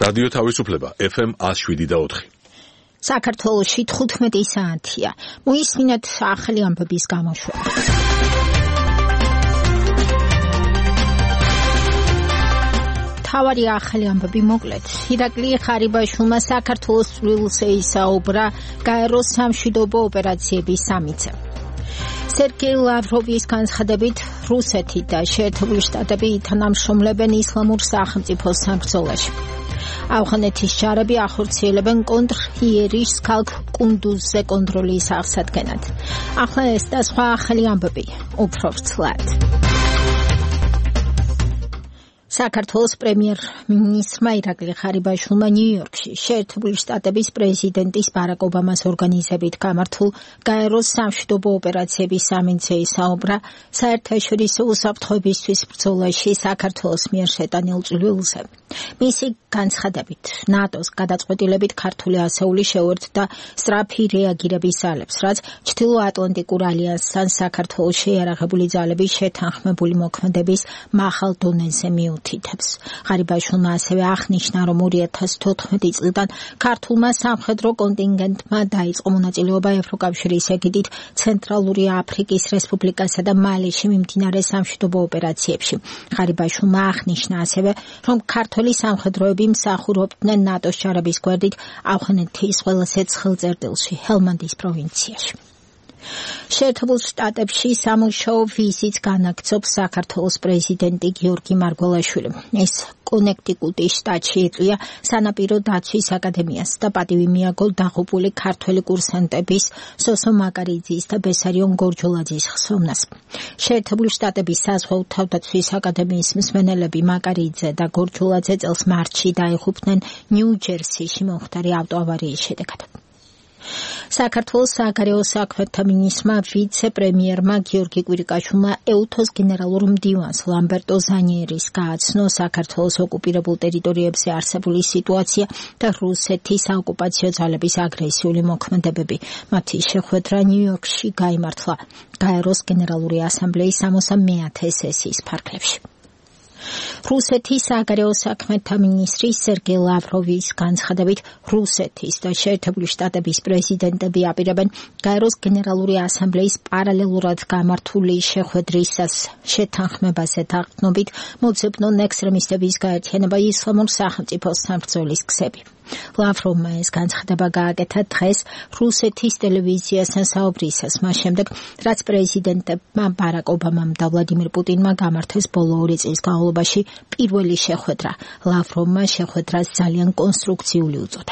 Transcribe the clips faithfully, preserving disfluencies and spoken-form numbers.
რადიო თავისუფლება ეფ ემ one oh seven და four. საქართველოში თხუთმეტი საათია. მოისმინეთ ახალი ამბების გამოშვება. თავარი ახალი ამბები მოკლედ. ირაკლი ხარიბაშვილმა საქართველოს წვლილს ეისაუბრა გაეროს სამშვიდობო ოპერაციების სამიტზე. სერგეი ლავროვის განცხადებით, რუსეთი და შეერთებული შტატები თანამშრომლებენ ისლამურ სახელმწიფოსთან ბრძოლაში. ავღანეთის ჯარები ახორციელებენ კონტრ-იერიშ ქალაქ კუნდუზზე კონტროლის აღსადგენად. ახლა ეს და სხვა ახალი ამბები, უფრო ვრცლად. საქართველოს პრემიერ-მინისტრმა ირაკლი ხარიბაშვილმა ნიუ-იორკში შეერთებული შტატების პრეზიდენტის ბარაკ ობამას ორგანიზებით გამართულ გაეროს სამშვიდობო ოპერაციების სამიტზე ისაუბრა საერთაშორისო უსაფრთხოებისთვის ბრძოლაში საქართველოს მიერ შეტანილ წვლილზე. მისი განცხადებით, ნატოს გადაწყვეტილებით ქართული ასეული შეუერთდა სწრაფი რეაგირების ძალებს, რაც ჩრდილო-ატლანტიკურ ალიანსთან საქართველოს შეიარაღებული ძალების შეთანხმებული მოქმედების მაღალ დონეზე მიუთითებს. ხარიბაშვილმა ასევე აღნიშნა, რომ two thousand fourteen წლიდან ქართულმა სამხედრო კონტინგენტმა დაიწყო მონაწილეობა ევროკავშირის ეგიდით ცენტრალური აფრიკის რესპუბლიკასა და მალიში მიმდინარე სამშვიდობო ოპერაციებში. ხარიბაშვილმა აღნიშნა ასევე, რომ ქართული სამხედროები მსახურობდნენ ნატოს ჯარების გვერდით ავღანეთის ყველაზე ცხელ წერტილში, ჰელმანდის პროვინციაში. შეერთებულ შტატებში სამუშაო ვიზიტს განაგრძობს საქართველოს პრეზიდენტი გიორგი მარგველაშვილი. ეს კონექტიკუტის შტატში ეწვია სანაპირო დაცვის აკადემიას და პატივი მიაგო დაღუპული ქართველი კურსანტების სოსო მაკარიძის და ბესარიონ გორჯოლაძის ხსოვნას. შეერთებული შტატების საზღვაო თავდაცვის აკადემიის მსმენელები მაკარიძე და გორჯოლაძე წელს მარტში დაიღუპნენ ნიუ-ჯერსიში მომხდარი ავტოავარიის შედეგად. საქართველოს საგარეო საქმეთა მინისტრმა ვიცე-პრემიერმა გიორგი კვირიკაშვილმა ეუთოს გენერალურ მდივანს ლამბერტო ზანიერის გააცნო საქართველოს ოკუპირებულ ტერიტორიებზე არსებული სიტუაცია და რუსეთის საოკუპაციო ძალების აგრესიული მოქმედებები. მათი შეხვედრა ნიუ-იორკში გაიმართლა გაეროს გენერალური ასამბლეის სამოცდამეათე სესიის ფარგლებში. რუსეთის საგარეო საქმეთა მინისტრი სერგეი ლავროვის განცხადებით, რუსეთის და შეერთებული შტატების პრეზიდენტები აპირებენ გაეროს გენერალური ასამბლეის პარალელურად გამართული შეხვედრისას შეთანხმებაზე დაღწნობით მოძებნონ ექსტრემისტების გაერთიანება ისლამურ სახელმწიფოსთან ბრძოლის გზები. ლავროვმა ეს განცხადება გააკეთა დღეს რუსეთის ტელევიზიასთან საუბრისას, მას შემდეგ, რაც პრეზიდენტებმა ბარაკ ობამამ და ვლადიმირ პუტინმა გამართეს ბოლო ორი წლის განმავლობაში პირველი შეხვედრა. ლავროვმა შეხვედრას ძალიან კონსტრუქციული უწოდა.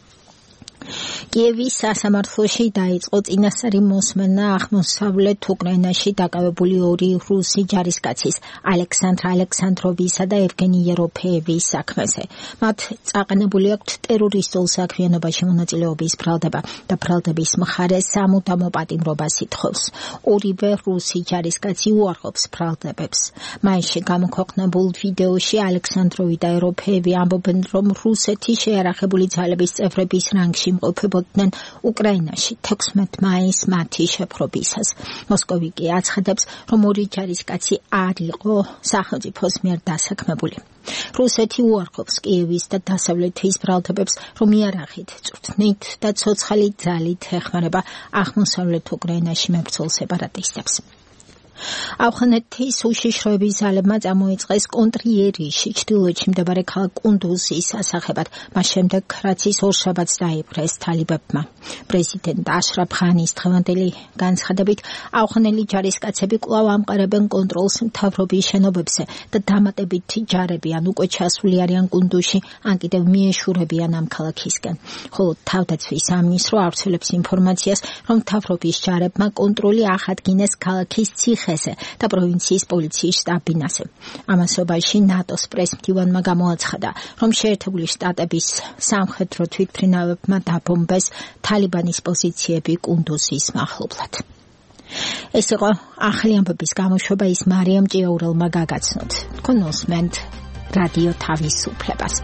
კიევის სასამართლოში დაიწყო წინასწარი მოსმენა აღმოსავლეთ უკრაინაში დაკავებული ორი რუსი ჯარისკაცის ალექსანდრ ალექსანდროვისა და ევგენი ეროფეევის საქმეზე. მათ წაყენებული აქვთ ტერორისტულ საქმიანობაში მონაწილეობის ბრალდება და ბრალდების მხარე სამუდამო პატიმრობას ითხოვს. ორივე რუსი ჯარისკაცი უარყოფს ბრალდებებს. მაისში გამოქვეყნებულ ვიდეოში ალექსანდროვი და ეროფეევი ამბობენ, რომ რუსეთის შეიარაღებული ძალების წევრების რანგში იმყოფებოდნენ უკრაინაში თექვსმეტ მაისს მათი შეფრობისას. მოსკოვი კი აცხადებს, რომ ორი ჯარისკაცი არ იყო სახელმწიფოს მიერ დასაქმებული. რუსეთი უარყოფს კიევის და დასავლეთის ბრალდებებს, რომ იარაღით, წვრთნით და ცოცხალი ძალით ეხმარება აღმოსავლეთ უკრაინაში მებრძოლ სეპარატისტებს. ავღანეთის უშიშროების ძალებმა წამოიწყეს კონტრ-იერიში ჩრდილოეთში მდებარე ქალაქ კუნდუზის ასახებად, მას შემდეგ, რაც ის ორშაბათს დაიპყრეს თალიბებმა. პრეზიდენტ აშრაფ ღანის დღევანდელი განცხადებით, ავღანელი ჯარისკაცები კვლავ ამყარებენ კონტროლს მთავრობის შენობებზე და დამატებითი ჯარები ან უკვე ჩასული არიან კუნდუზში, ან კიდევ მიეშურებიან ამ ქალაქისკენ. ხოლო თავდაცვის სამინისტრო ავრცელებს ინფორმაციას, რომ მთავრობის ჯარებმა კონტროლი აღადგინეს ქალაქის ციხე და პროვინციის პოლიციის შტაბ-ბინაზე. ამასობაში ნატოს პრესმდივანმა გამოაცხადა, რომ შეერთებული შტატების სამხედრო თვითმფრინავებმა დაბომბეს თალიბანის პოზიციები კუნდუზის მახლობლად. ეს იყო ახალი ამბების გამოშვება, ის მარიამ ჭიაურელმა გაგაცნოთ. თქვენ უსმენთ რადიო თავისუფლებას.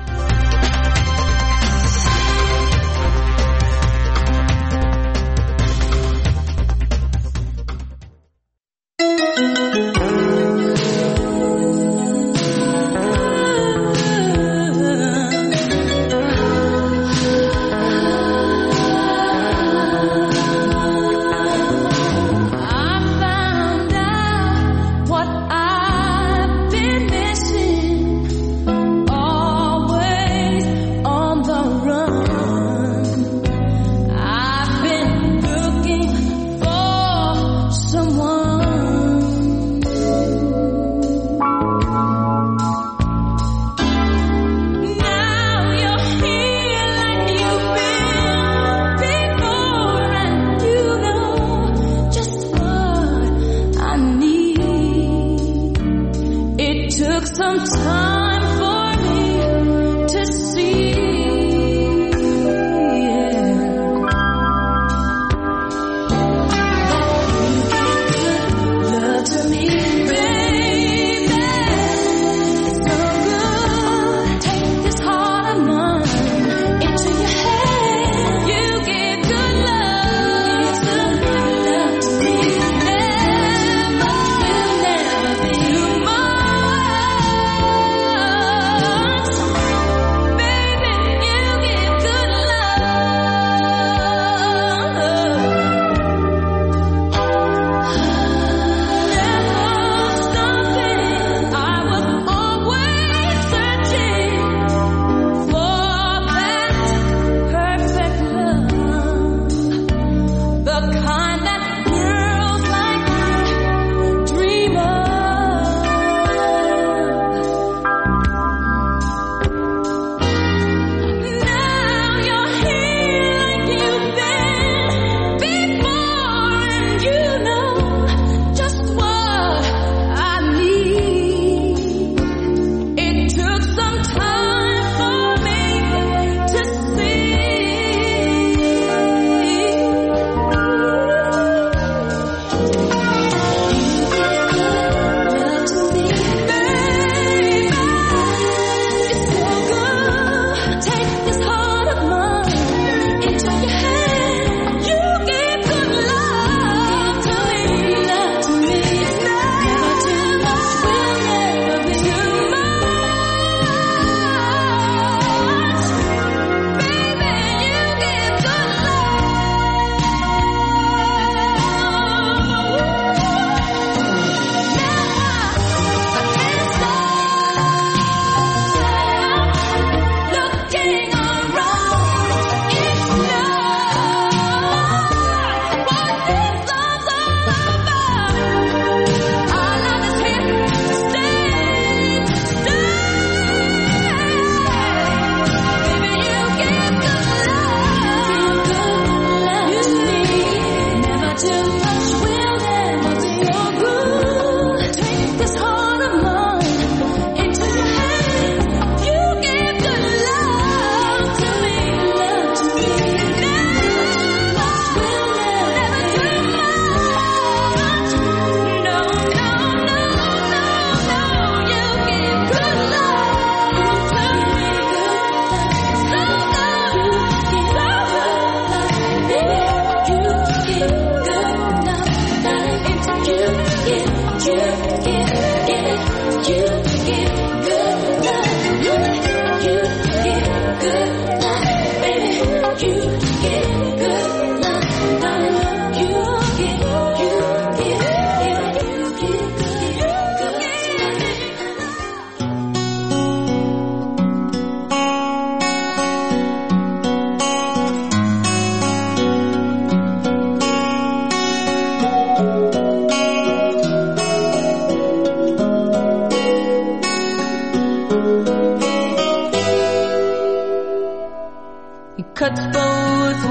cuts both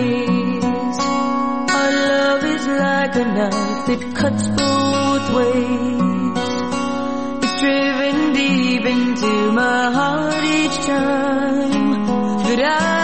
ways. Our love is like a knife, it cuts both ways. It's driven deep into my heart each time that I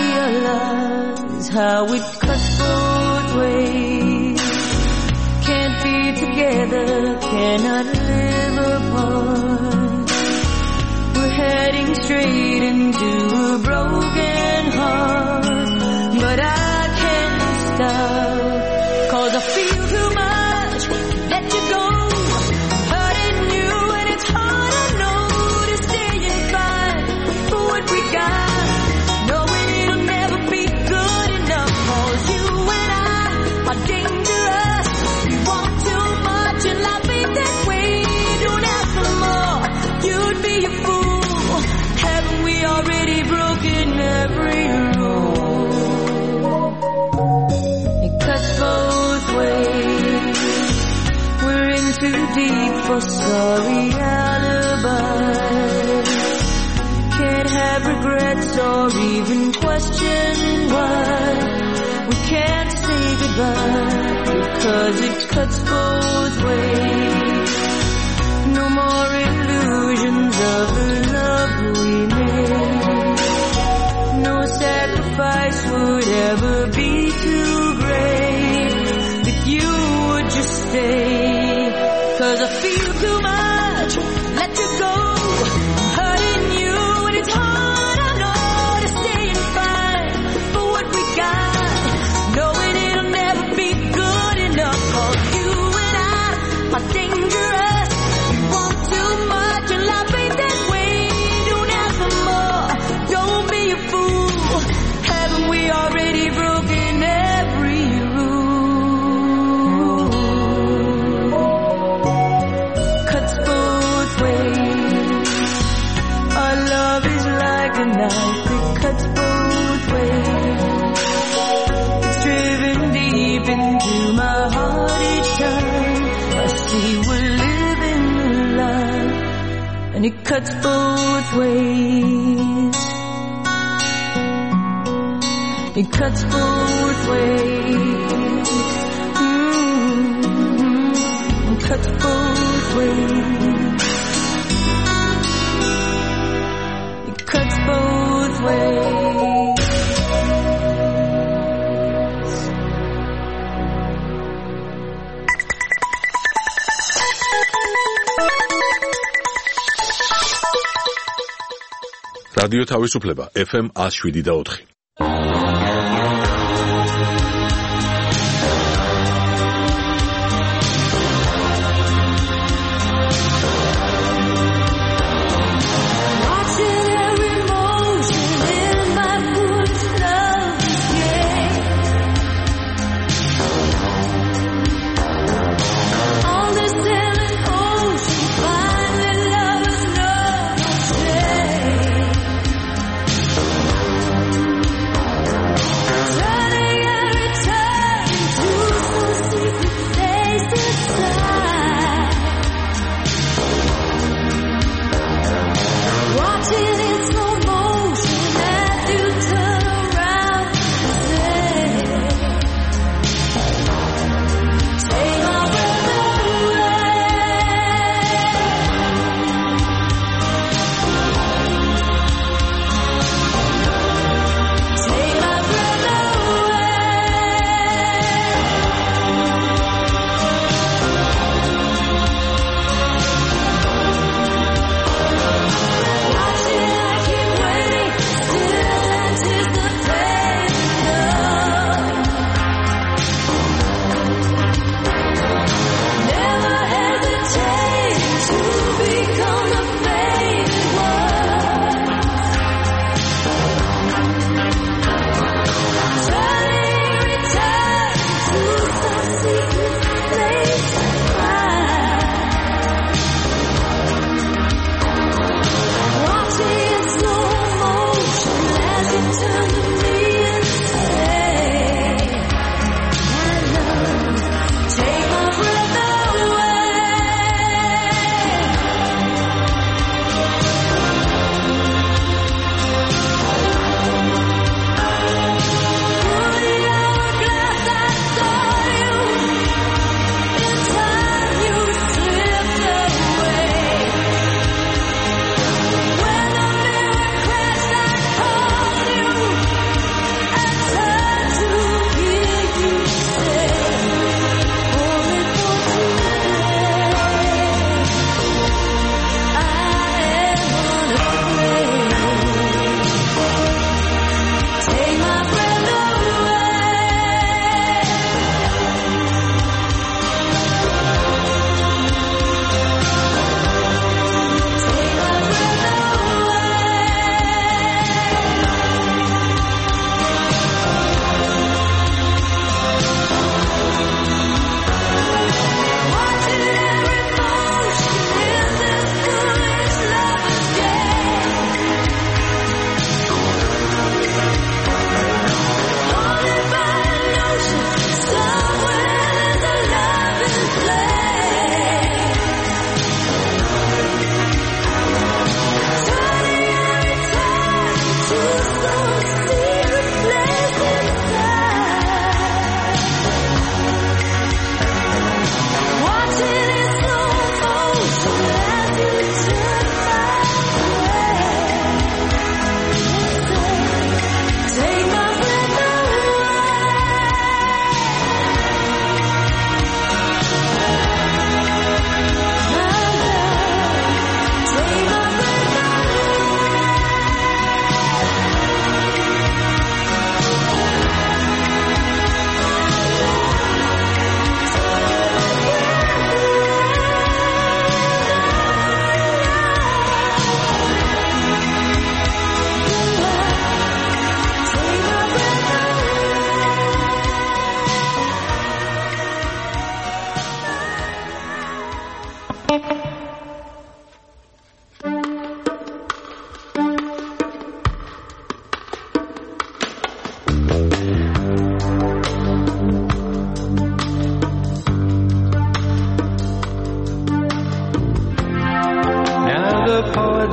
realize how it cuts both ways. Can't be together, cannot live apart. We're heading straight into a broken heart, but I can't stop, 'cause I feel too much to let you go. Hurting you and it's hard, I know, to stay and fight for what we got, knowing it'll never be good enough. 'Cause you and I are dangerous. We want too much and life ain't that way. Don't ask for more, you'd be a fool. Haven't we already broken every rule? It cuts both ways. We're in too deep for sorry alibis. Can't have regrets or even question why we can't say goodbye, because it cuts both ways. No more illusions 'cause I feel too much, let you go, hurting you, and it's hard, I know, to stay and fight for what we got, knowing it'll never be good enough, 'cause you and I are dangerous, we want too much, and life ain't that way, don't ask for more, don't be a fool, haven't we already broken every rule? Cuts both ways, our love is like a knife, it cuts both ways, it's driven deep into my heart each time I see we're living a life, and it cuts both ways, it cuts both ways, mm-hmm. It cuts both ways, it cuts both ways. რადიო თავისუფლება ეფ ემ one oh seven და four. Watching every motion in my footsteps again. On this sailing ocean, finding lovers know no shame.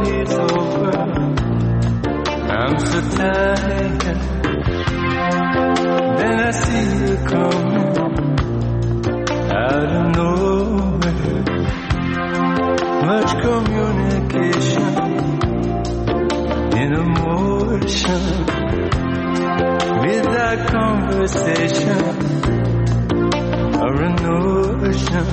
is over. I'm so tired. Then I see you coming out of nowhere. Much communication in emotion, without conversation or a notion.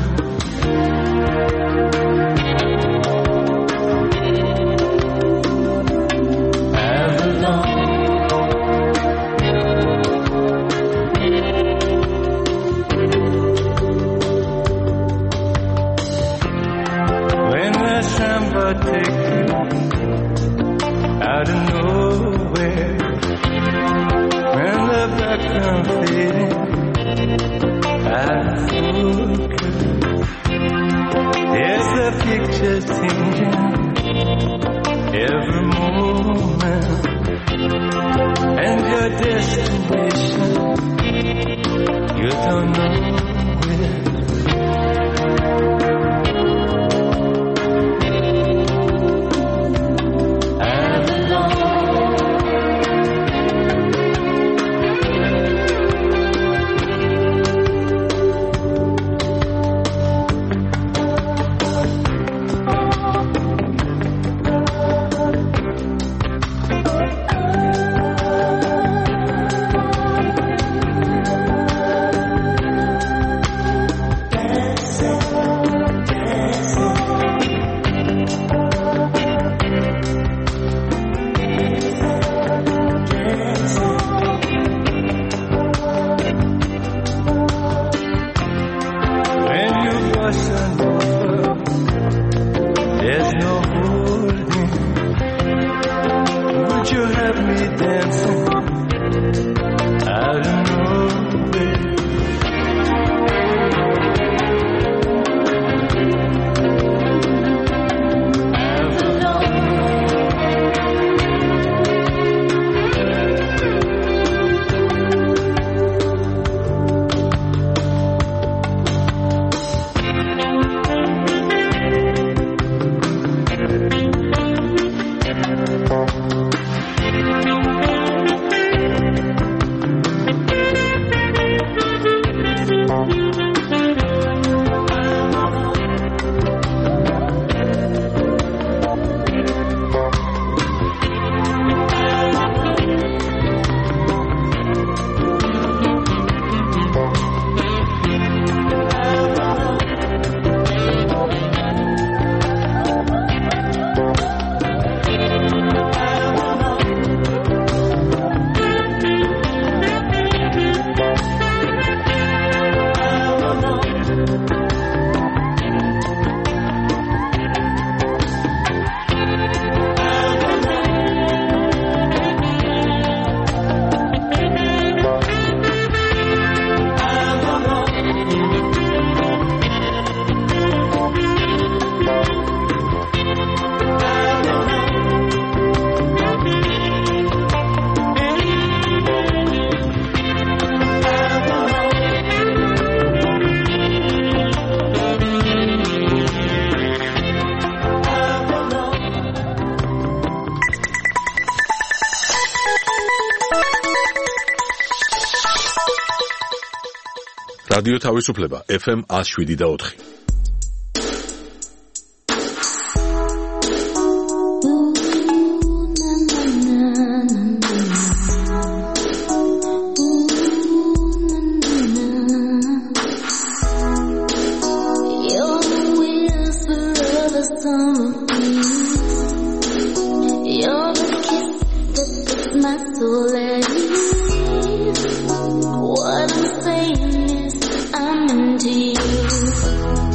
Take you out of nowhere, when the background fading out of focus, there's the picture changing every moment, and your destination you don't know where. რადიო თავისუფლება ეფ ემ one oh seven და four. What I'm saying is I'm into you.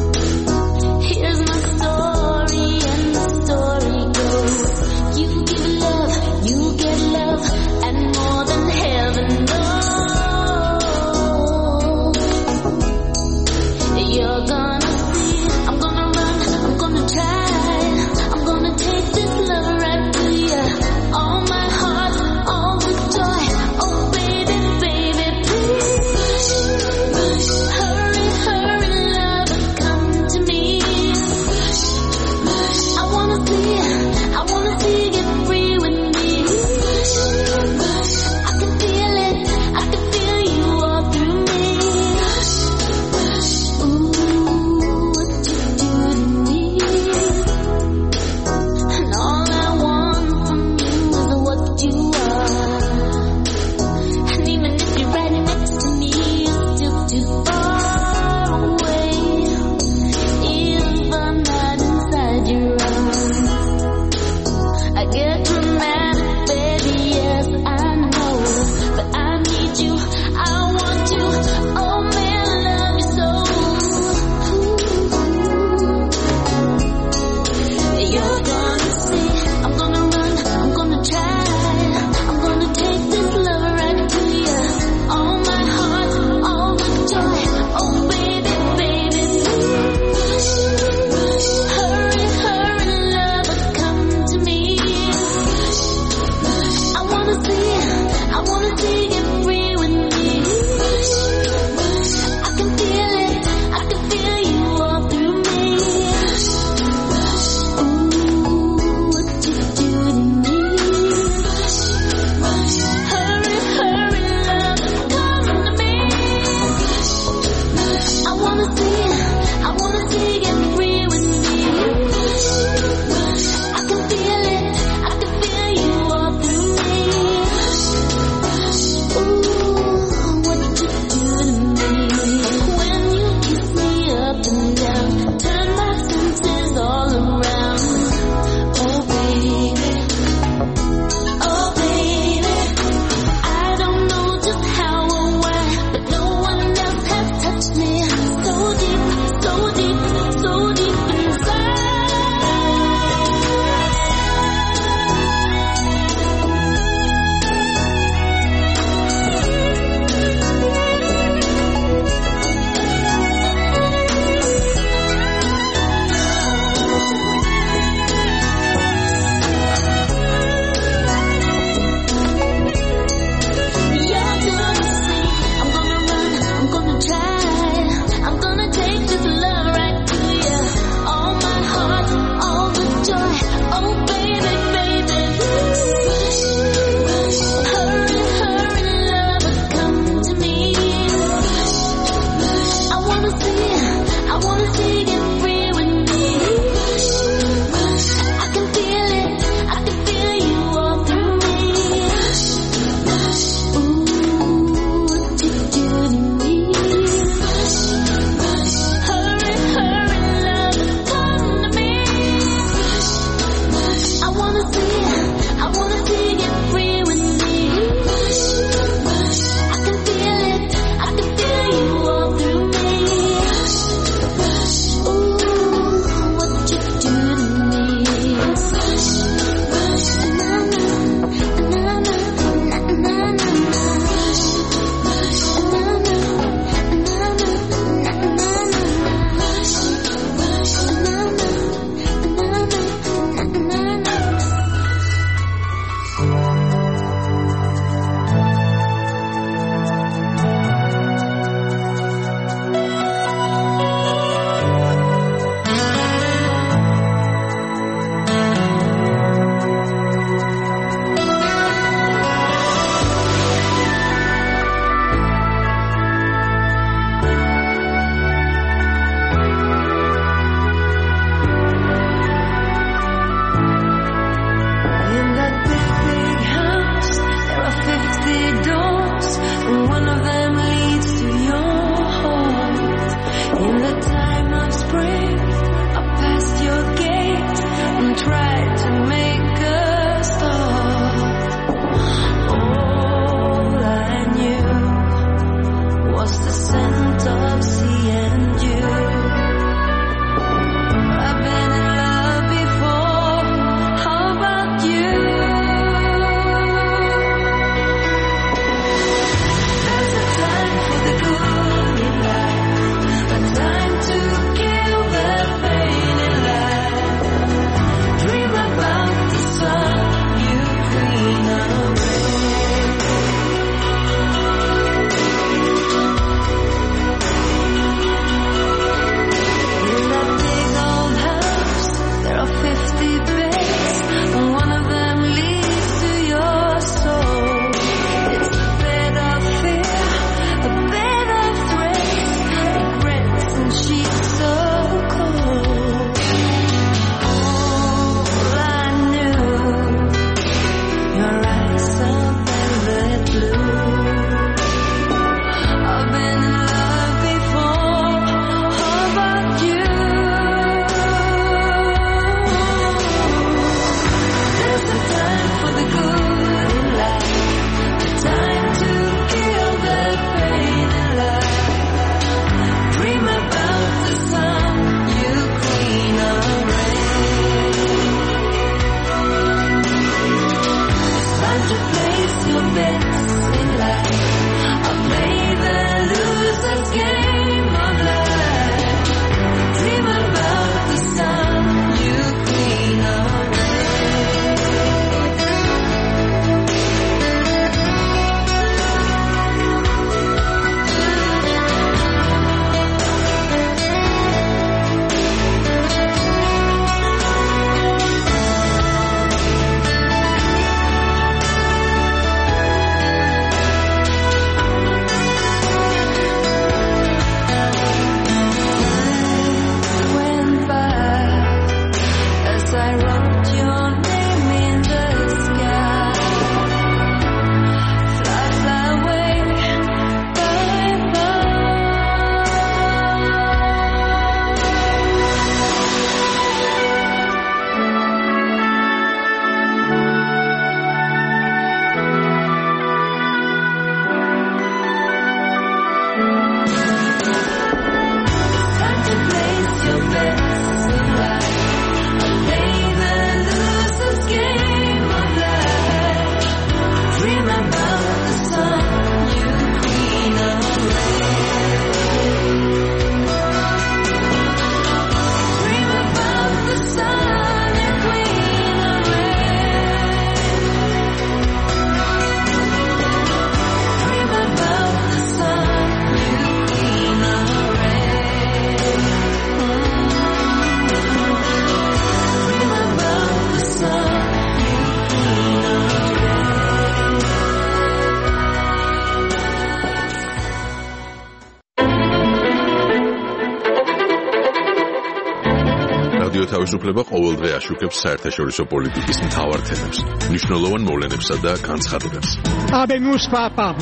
რადიო თავისუფლება ყოველდღე აშუქებს საერთაშორისო პოლიტიკის მთავარ თემებს, მნიშვნელოვან მოვლენებსა და განცხადებებს. Habemos papam.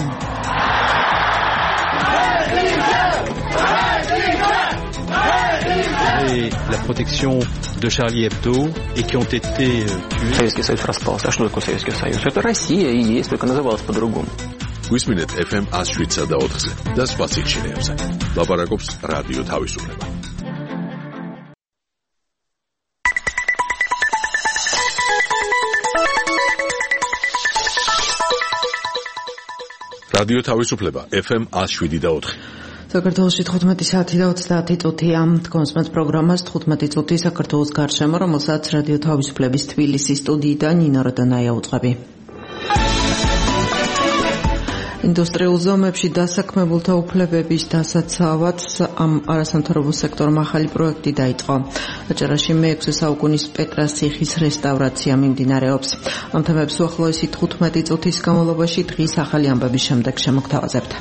Et la protection de Charlie Hebdo et qui ont été tués. Советский Союз распался. А что такое Советский Союз? Это Россия и есть, только называлась по-другому. გვისმინეთ эф эм one oh seven და ოთხზე და სხვა სიჩქარეებზე. ლაპარაკობს რადიო თავისუფლება. რადიო თავისუფლება эф эм one oh seven და ოთხი. საქართველოში თხუთმეტი საათი და ოცდაათი წუთია. კონსმენთ პროგრამას თხუთმეტი წუთი საქართველოს გარშემო, რომელსაც რადიო თავისუფლების თბილისის სტუდიიდან ნინო როდანაია უძღვები. ინდუსტრიულ ზომებში დასაქმებულთა უფლებების დასაცავად ამ არასამთავრობო სექტორმა ახალი პროექტი დაიწყო. აჭარაში მეექვსე საუკუნის პეტრას ციხის რესტავრაცია მიმდინარეობს. ამ თემებს უახლოესი თხუთმეტი წუთის განმავლობაში დღის ახალი ამბების შემდეგ შემოგთავაზებთ.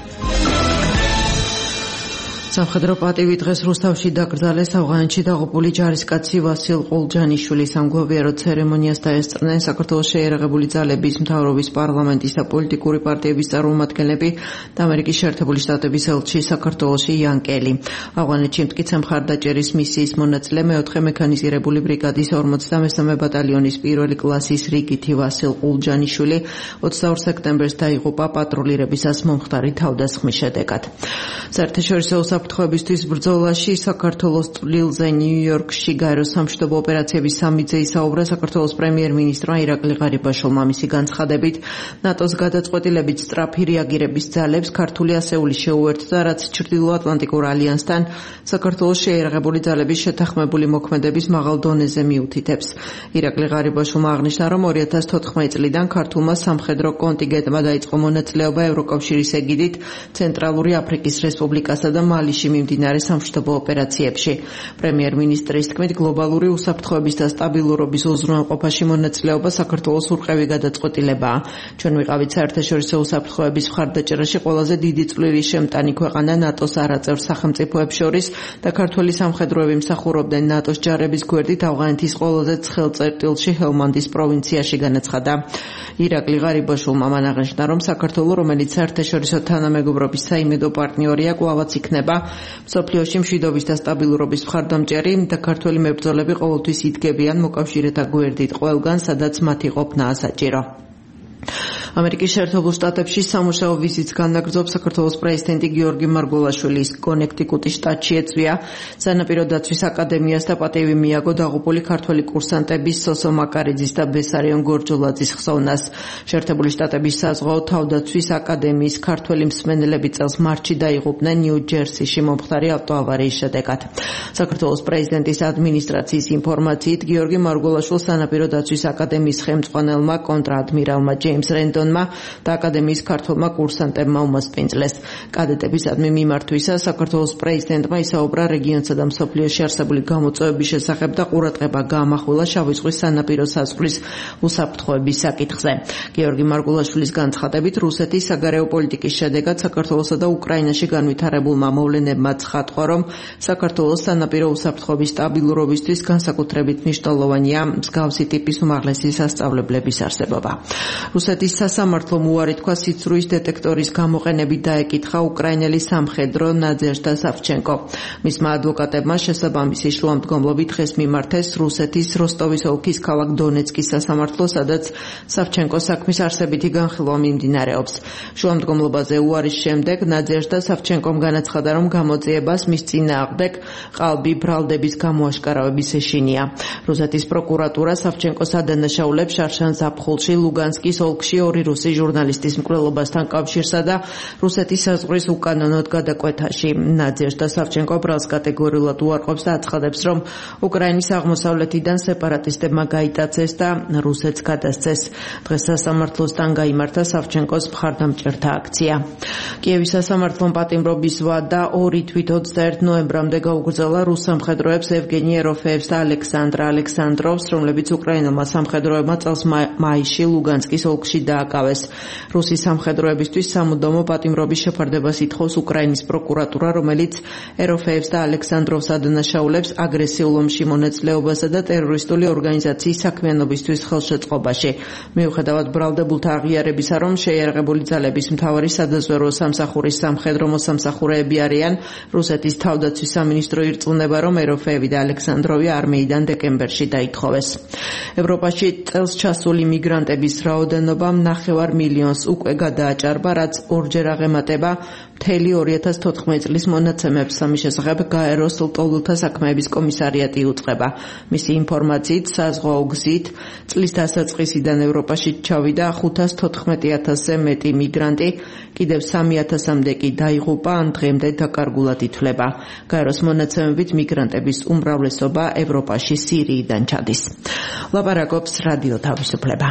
სამხედრო პატივი დღეს რუსთავში დაკრძალეს ავღანეთში დაღუპული ჯარისკაცი ვასილ ყოლჯანიშვილის სამგლოვიარო ცერემონიას დაესწრნენ საქართველოს შეიარაღებული ძალების მთავრობის პარლამენტის და პოლიტიკური პარტიების წარმომადგენლები და ამერიკის შეერთებული შტატების ელჩი საქართველოში იან კელი. ავღანეთში მტკიცე მხარდაჭერის მისიის მონაწილე მეოთხე მექანიზირებული ბრიგადის ორმოცდამესამე ბატალიონის პირველი კლასის რიგითი ვასილ ყოლჯანიშვილი ოცდაორ სექტემბერს დაიღუპა პატრულირებისას მომხდარი თავდასხმის შედეგად. საერთაშორისო საფრთხეებისთვის ბრძოლაში საქართველოს წვლილზე ნიუ-იორკში გაეროს სამშვიდობო ოპერაციების სამიძე ისაუბრა საქართველოს პრემიერ-მინისტრმა ირაკლი ღარიბაშვილმა. მისი განცხადებით, ნატოს გადაწყვეტილებით სწრაფი რეაგირების ძალებს ქართული ასეული შეუერთდა, რაც ჩრდილოატლანტიკურ ალიანსთან საქართველოს შეიარაღებული ძალების შეთანხმებული მოქმედების მაღალ დონეზე მიუთითებს. ირაკლი ღარიბაშვილმა აღნიშნა, რომ ორი ათას თოთხმეტი წლიდან ქართულმა სამხედრო კონტინგენტმა დაიწყო მონაწილეობა ევროკავშირის ეგიდით ცენტრალური აფრიკის რესპუბლიკასა და მალიში მიმდინარე სამშვიდობო ოპერაციებში. პრემიერ-მინისტრის თქმით, გლობალური უსაფრთხოების და სტაბილურობის უზრუნველყოფაში მონაწილეობა საქართველოს ურყევი გადაწყვეტილებაა. ჩვენ ვიყავით საერთაშორისო უსაფრთხოების მხარდაჭერაში ყველაზე დიდი წვლილი შემტანი ქვეყანა ნატოს არაწევრ სახელმწიფოებს შორის და ქართველი სამხედროები მსახურობდნენ ნატოს ჯარების გვერდით ავღანეთის ყველაზე ცხელ წერტილში ჰელმანდის პროვინციაში, განაცხადა. ირაკლი ღარიბაშვილმა მან აღნიშნა, რომ საქართველო, რომელიც საერთაშორისო თანამეგობრობის საიმედო პარტნიორია, კვლავაც იქნება მსოფლიოში მშვიდობის და სტაბილურობის მხარდამჭერი და ქართველი მებრძოლები ყოველთვის იდგებიან მოკავშირეთა გვერდით ყველგან, სადაც მათი ყოფნაა საჭირო. ამერიკის შეერთებულ შტატებში სამუშაო ვიზიტს განაგრძობს საქართველოს პრეზიდენტი გიორგი მარგველაშვილის. კონექტიკუტის შტატში ეწვია სანაპირო დაცვის აკადემიას და პატივი მიაგო დაღუპული ქართველი კურსანტების სოსო მაკარიძის და ბესარიონ გორჯოლაძის ხსოვნას. შეერთებული შტატების საზღვაო თავდაცვის აკადემიის ქართველი მსმენელები წელს მარტში დაიღუპნენ ნიუ-ჯერსიში მომხდარი ავტოავარიის შედეგად. საქართველოს პრეზიდენტის ადმინისტრაციის ინფორმაციით, გიორგი მარგველაშვილს სანაპირო დაცვის აკადემიის ხელმძღვანელმა კონტრადმირალმა ჯეიმს რენდონმა და აკადემიის ქართველმა კურსანტებმა უმასპინძლეს. კადეტებისადმი მიმართვისას საქართველოს პრეზიდენტმა ისაუბრა რეგიონსა და მსოფლიოში არსებული გამოწვევების შესახებ და ყურადღება გაამახვილა შავი ზღვის სანაპირო საზღვრის უსაფრთხოების საკითხზე. გიორგი მარგველაშვილის განცხადებით, რუსეთის საგარეო პოლიტიკის შედეგად საქართველოსა და უკრაინაში განვითარებულმა მოვლენებმა ცხადყო, რომ საქართველოს სანაპირო უსაფრთხოების სტაბილურობისთვის განსაკუთრებით მნიშვნელოვანია მსგავსი ტიპის უმაღლესი სასწავლებლების არსებობა. რუსეთის სასამართლომ უარი თქვა სიცრუის დეტექტორის გამოყენებით დაეკითხა უკრაინელი სამხედრო ნადეჟდა სავჩენკო. მისმა ადვოკატებმა შესაბამისი შუამდგომლობით დღეს მიმართეს რუსეთის როსტოვის ოლქის ქალაქ დონეცკის სასამართლო, სადაც სავჩენკოს საქმის არსებითი განხილვა მიმდინარეობს. შუამდგომლობაზე უარის შემდეგ ნადეჟდა სავჩენკომ განაცხადა, რომ გამოძიებას მის წინააღმდეგ ყალბი ბრალდების გამოაშკარავების ეშინია. რუსეთის პროკურატურა სავჩენკოს ადანაშაულებს შარშან ზაფხულში ლუგანსკის ოლქში ორი რუსი ჟურნალისტის მკვლელობასთან კავშირსა და რუსეთის საზღვრის უკანონოდ გადაკვეთაში. ნადეჟდა სავჩენკო ბრალს კატეგორიულად უარყოფს და აცხადებს, რომ უკრაინის აღმოსავლეთიდან სეპარატისტებმა გაიტაცეს და რუსეთს გადასცეს. დღეს სასამართლოსთან გაიმართა სავჩენკოს მხარდამჭერთა აქცია. კიევის სასამართლომ პატიმრობის ვადა ორი თვით ოცდაერთი ნოემბრამდე გაუგრძელა რუს სამხედროებს ევგენი ეროფეევს და ალექსანდრა ალექსანდროვს, რომლებიც უკრაინელმა სამხედროებმა წელს მაისში ლუგანსკის ოლქში დააკავეს. დააკავეს. რუსის სამხედროებისთვის სამუდამო პატიმრობის შეფარდებას ითხოვს უკრაინის პროკურატურა, რომელიც ეროფეებს და ალექსანდროვს ადანაშაულებს აგრესიულ ომში მონაწილეობასა და ტერორისტული ორგანიზაციის საქმიანობისთვის ხელშეწყობაში. მიუხედავად ბრალდებულთა აღიარებისა, რომ შეიარაღებული ძალების მთავარი სადაზვერვო სამსახურის სამხედრო მოსამსახურეები არიან, რუსეთის თავდაცვის სამინისტრო ირწმუნება, რომ ეროფეები და ალექსანდროვი არმეიდან დეკემბერში დაითხოვეს. ევროპაში წელს ჩასული მიგრანტების რაოდენობა ნახევარ მილიონს უკვე გადააჭარბა, რაც ორჯერ აღემატება მთელი ორი ათას თოთხმეტი წლის მონაცემებს. ამის შესახებ გაეროს ლტოლვილთა საქმეების კომისარიატი იუწყება. მისი ინფორმაციით, საზღვაო გზით წლის დასაწყისიდან ევროპაში ჩავიდა ხუთას თოთხმეტი ათასზე მეტი მიგრანტი, კიდევ სამი ათასამდე კი დაიღუპა ან დღემდე დაკარგულად ითვლება. გაეროს მონაცემებით მიგრანტების უმრავლესობა ევროპაში სირიიდან ჩადის. ლაპარაკობს რადიო თავისუფლება.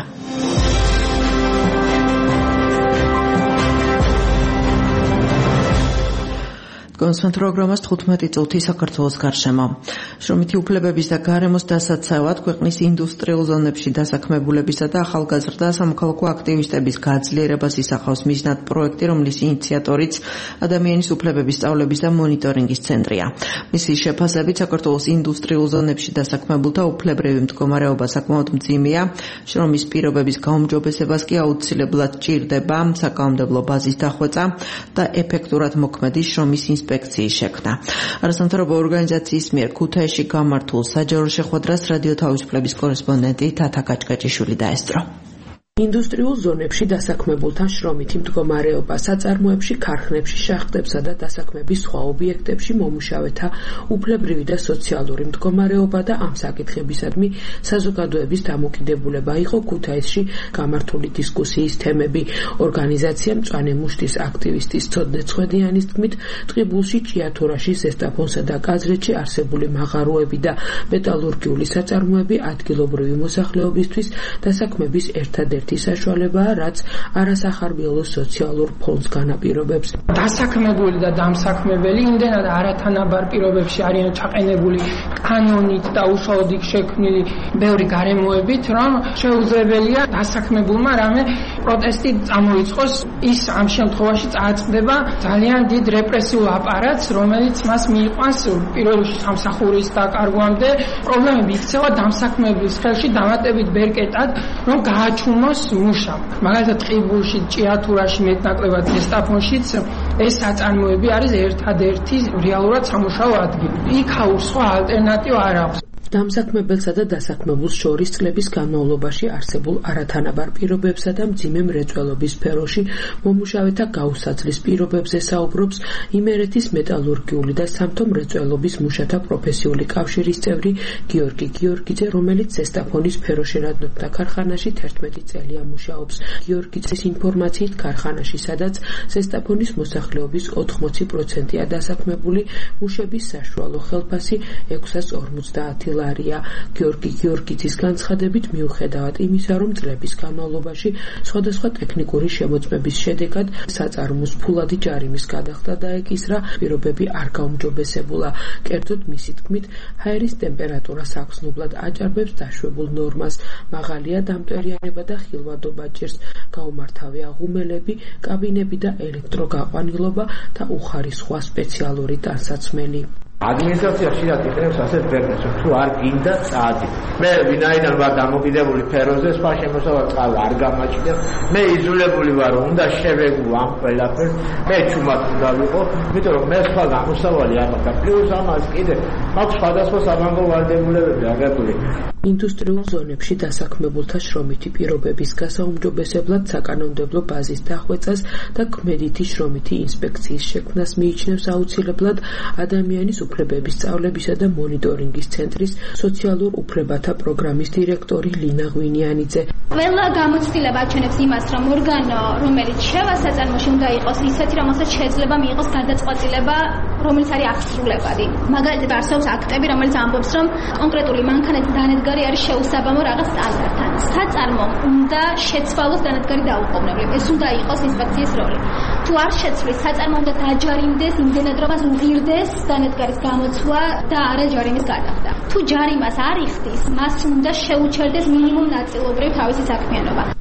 კონსვენთ პროგრამას თხუთმეტი წუთი საქართველოს გარშემო. შრომითი უფლებების და გარემოს დასაცავად ქვეყნის ინდუსტრიულ ზონებში დასაქმებულებისა და ახალგაზრდა სამოქალაქო აქტივისტების გაძლიერებას ისახავს მიზნად პროექტი, რომლის ინიციატორიც ადამიანის უფლებების სწავლების და მონიტორინგის ცენტრია. მისი შეფასებით საქართველოს ინდუსტრიულ ზონებში დასაქმებულთა უფლებრივი მდგომარეობა საკმაოდ მძიმეა, შრომის პირობების გაუმჯობესებას კი აუცილებლად ჭირდება საკანონმდებლო ბაზის დახვეწა და ეფექტურად მოქმედი შრომის ინსპექციის შექმნა. არასამთავრობო ორგანიზაციის მიერ ქუთაისში გამართულ საჯარო შეხვედრას რადიო თავისუფლების კორესპონდენტი თათა კაჭკაჭიშვილი დაესწრო. ინდუსტრიულ ზონებში დასაქმებულთა შრომითი მდგომარეობა, საწარმოებში, ქარხნებში, შახტებსა და დასაქმების სხვა ობიექტებში მომუშავეთა უფლებრივი და სოციალური მდგომარეობა და ამ საკითხებისადმი საზოგადოების დამოკიდებულება იყო ქუთაისში გამართული დისკუსიის თემები. ორგანიზაცია მწვანე მუშტის აქტივისტის ცოდნე ცხედიანის თქმით, ტყიბულში, ჭიათურაში, ზესტაფონსა და კაზრეთში არსებული მაღაროები და მეტალურგიული საწარმოები ადგილობრივი მოსახლეობისთვის დასაქმების ერთადერთი საშუალებაა, რაც არასახარბიელო სოციალურ ფონდს განაპირობებს. დასაქმებული და დამსაქმებელი იმდენად არათანაბარ პირობებში არიან ჩაყენებული კანონით და უშუალოდ იქ შექმნილი ბევრი გარემოებით, რომ შეუძლებელია დასაქმებულმა რამე პროტესტი წამოიწყოს. ის ამ შემთხვევაში წააწყდება ძალიან დიდ რეპრესიულ აპარატს, რომელიც მას მიიყვანს პირველ რიგში სამსახურის დაკარგვამდე. პრობლემები იქცევა დამსაქმებლის ხელში დამატებით ბერკეტად, რომ გააჩუმოს მუშა. მაგალითად ტყიბულში, ჭიათურაში, მეტნაკლებად ზესტაფონშიც ეს საწარმოები არის ერთადერთი რეალურად სამუშაო ადგილი. იქ აურ სხვა ალტერნატივა არ აქვს. დამსაქმებელსა და დასაქმებულს შორის წლების განმავლობაში არსებულ არათანაბარ პირობებსა და მძიმე მრეწველობის სფეროში მომუშავეთა გაუსაძლის პირობებზე საუბრობს იმერეთის მეტალურგიული და სამთო მრეწველობის მუშათა პროფესიული კავშირის წევრი გიორგი გიორგიძე, რომელიც ზესტაფონის სფეროშერადნობდა ქარხანაში თერთმეტი წელია მუშაობს. გიორგიძის ინფორმაციით ქარხანაში, სადაც ზესტაფონის მოსახლეობის ოთხმოცი პროცენტია დასაქმებული, მუშების საშუალო ხელფასი ექვსას ორმოცდაათი ლარია. გიორგი გიორგიძის განცხადებით, მიუხედავად იმისა, რომ წლების განმავლობაში სხვადასხვა ტექნიკური შემოწმების შედეგად საწარმოს ფულადი ჯარიმის გადახდა დაეკისრა, პირობები არ გაუმჯობესებულა. კერძოდ მისი თქმით, ჰაერის ტემპერატურა საგრძნობლად აჭარბებს დაშვებულ ნორმას, მაღალია დამტვერიანება და ხილვადობა ჭირს, გაუმართავი აღუმელები, კაბინები და ელექტროგაყვანილობა და უხარისხვა სპეციალური ტანსაცმელი. ადმინისტრაცია ხშირად იყენებს ასეთ ბერნებს, თუ არ გინდა წადი. მე ვინაიდან ვარ დამოკიდებული ფეროზე, სხვა შემოსავალ წყალ არ გამაჩნია. მე იძულებული ვარ, უნდა შევეგო ამ ყველაფერს. მე ჩუმად უნდა ვიყო, იმიტომ რომ მე სხვა გამოსავალი არ მაქვს. პლუს ამას კიდე მაქვს სხვადასხვა საბანკო ვალდებულებები აგებული. ინდუსტრიულ ზონებში დასაქმებულთა შრომითი პირობების გასაუმჯობესებლად საკანონმდებლო ბაზის დახვეწას და ქმედითი შრომითი ინსპექციის შექმნას მიიჩნევს აუცილებლად ადამიანის უფლებების სწავლებისა და მონიტორინგის ცენტრის სოციალურ უფლებათა პროგრამის დირექტორი ლინა ღვინიანიძე. ყველა გამოცდილება აჩვენებს იმას, რომ ორგანო, რომელიც შევა საწარმოში, უნდა იყოს ისეთი, რომელსაც შეიძლება მიიღოს გადაწყვეტილება, რომელიც არის აღსრულებადი. მაგალითად, არსებობს აქტები, რომელიც ამბობს, რომ კონკრეტული მანქანების დანადგარი არის შეუსაბამო რაღაც სტანდარტთან. საწარმომ უნდა შეცვალოს დანადგარი დაუყოვნებლივ. ეს უნდა იყოს ინსპექციის როლი. თუ არ შეცვლის, საწარმო უნდა დაჯარიმდეს, იმდენად რომ მას უღირდეს დანადგარის გამოცვლა და არა ჯარიმის გადახდა. თუ ჯარიმას არ იხდის, მას უნდა შეუჩერდეს მინიმუმ ნაწილობრივ თავისი საქმიანობა.